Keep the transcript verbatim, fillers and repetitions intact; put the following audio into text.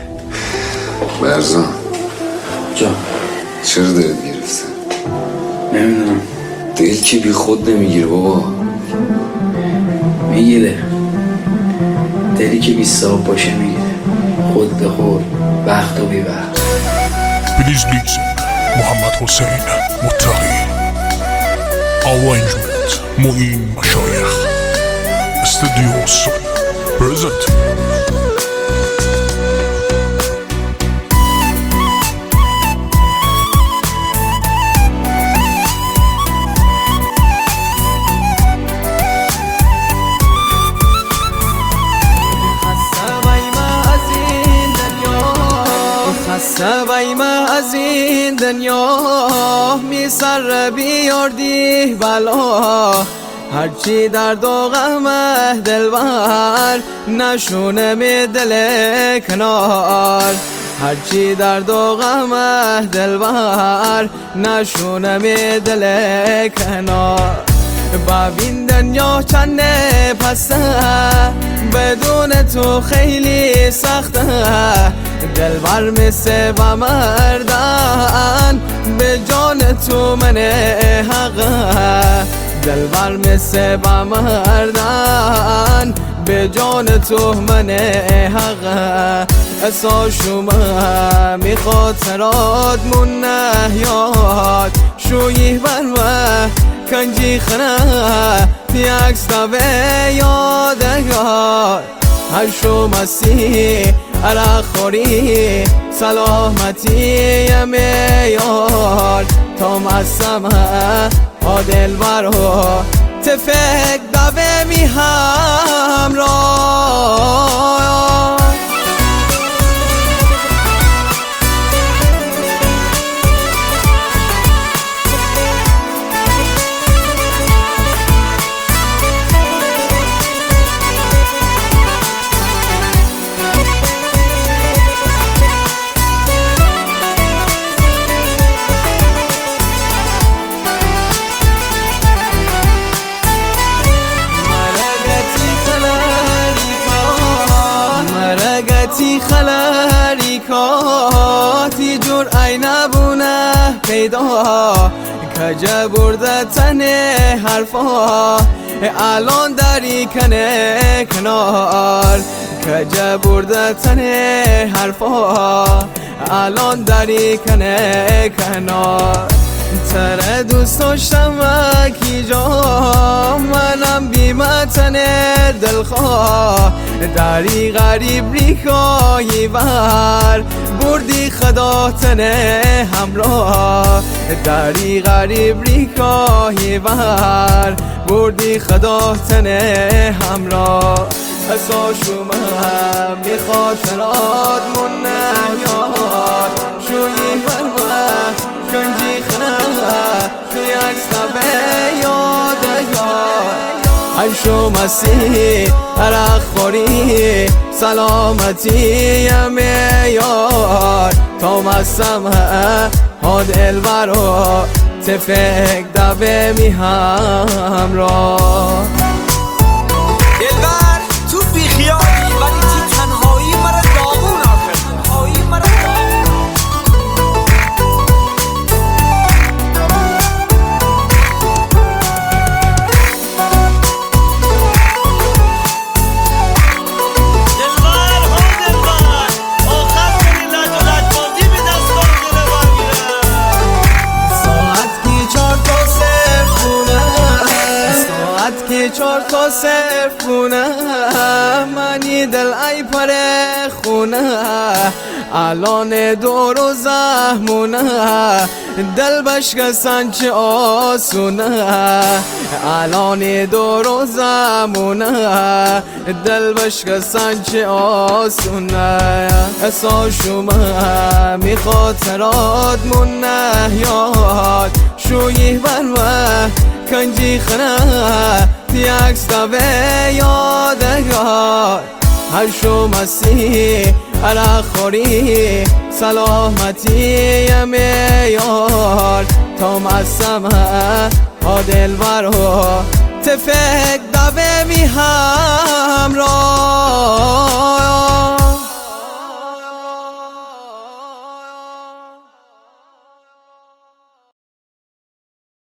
برزان جان چرا دلت گرفته؟ نمیدونم. دل که بی خود نمیگیره بابا. میگیره. دلی که بی صاحب باشه میگیره. خود به خود، وقت و بی وقت. Please listen. محمد حسین مطلقی. Arrangement معین مشایخ. استودیو سون پرزنت. سوای ما از این دنیا می سر بیاردی بلا، هرچی درد و غمه دلبر نشونه می دل کنار، هرچی درد و غمه دلبر نشونه می دل کنار. ببین دنیا چند پسته، بدون تو خیلی سخته، دلبر مثل و مردن به جان تو من حقه، دلبر مثل و مردن به جان تو من حقه. اسا شما می خاطرات من نهیاد شویی بر کنجی خنه پیکس تا به یادگار. هر شو مسیح عرق خوری سلامتی میار، تا مسمه ها دل برو تفک دوه می همراه. تی خلری کاتی جور عین بونه پیدا، کجا برده تنه حرفا الان داری کنه کنار، کجا برده تنه حرفا الان داری کنه کنار. تره دوست داشتم وکی جا منم بیمتن دلخواه، داری غریب ریکایی بر بردی خدا تنه همراه، داری غریب ریکایی بر بردی خدا تنه همراه. اسا شما می خاطرات من نهیاد شویی بر کنجی خنه پیکس تا به یادگار. هر شو مسیح عرق خوری سلامتی میار، تا مسمه ها دل برو تفک دوه می همراه. دلبر تو بیخیالی ولی تی تنهایی مرا داغون آخر تنهایی مرا چار تا صرف خونه منی دل ای پره خونه، الان دور و زهمونه دل بشکستن چه آسونه، الان دور و زمونه دل بشکستن چه آسونه. اسا شما می خاطرات من نهیاد شویی بر کنجی خنه پیکس تا به یادگار. هر شو مسیح عرق خوری سلامتی میار، تا مسمه ها دل برو تفک دوه می همراه.